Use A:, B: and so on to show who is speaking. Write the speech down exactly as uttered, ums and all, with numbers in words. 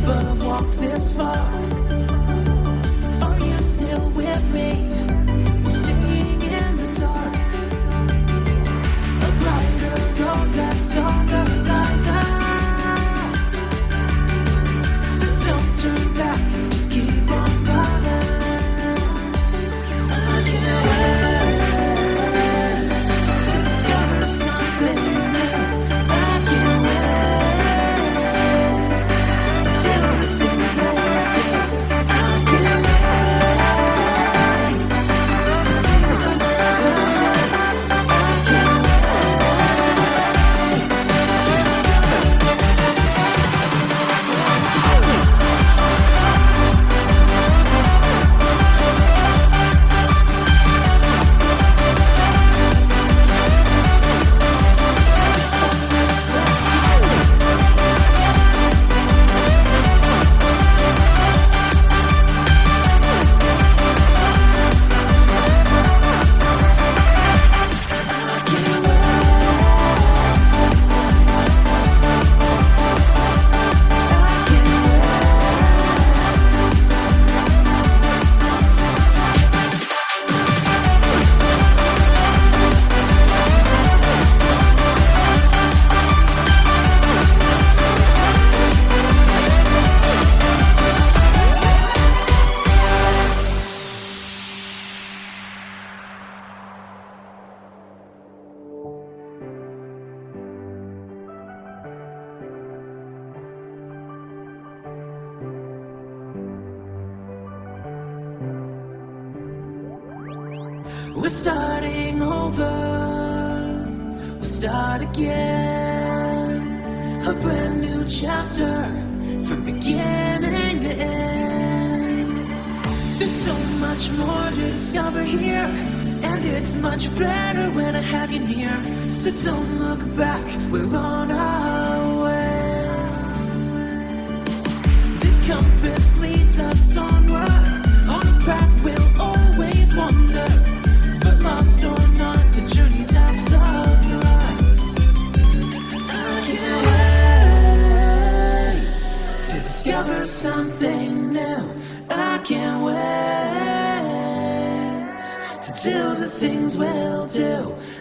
A: but I've walked this far. Are you still with me? We're staying in the dark. A brighter road that's on the horizon. So don't turn back, just keep on running. I can't wait to discover something new. I can't wait to tell the things we'll do. I can't wait. We're starting over, we'll start again. A brand new chapter, from beginning to end. There's so much more to discover here, and it's much better when I have you near. So don't look back, we're on our way. This compass leads us onward, on a path we'll always wander. But lost or not, the journey's half the price. I can't wait to discover something new. I can't wait to do the things we'll do.